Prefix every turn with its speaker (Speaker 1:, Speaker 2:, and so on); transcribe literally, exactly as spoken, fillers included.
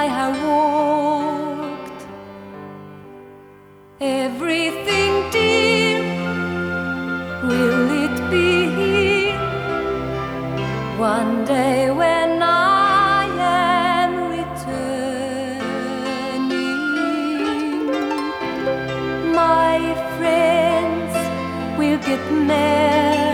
Speaker 1: I have walked. Everything dear, will it be here one day when I am returning? My friends will get married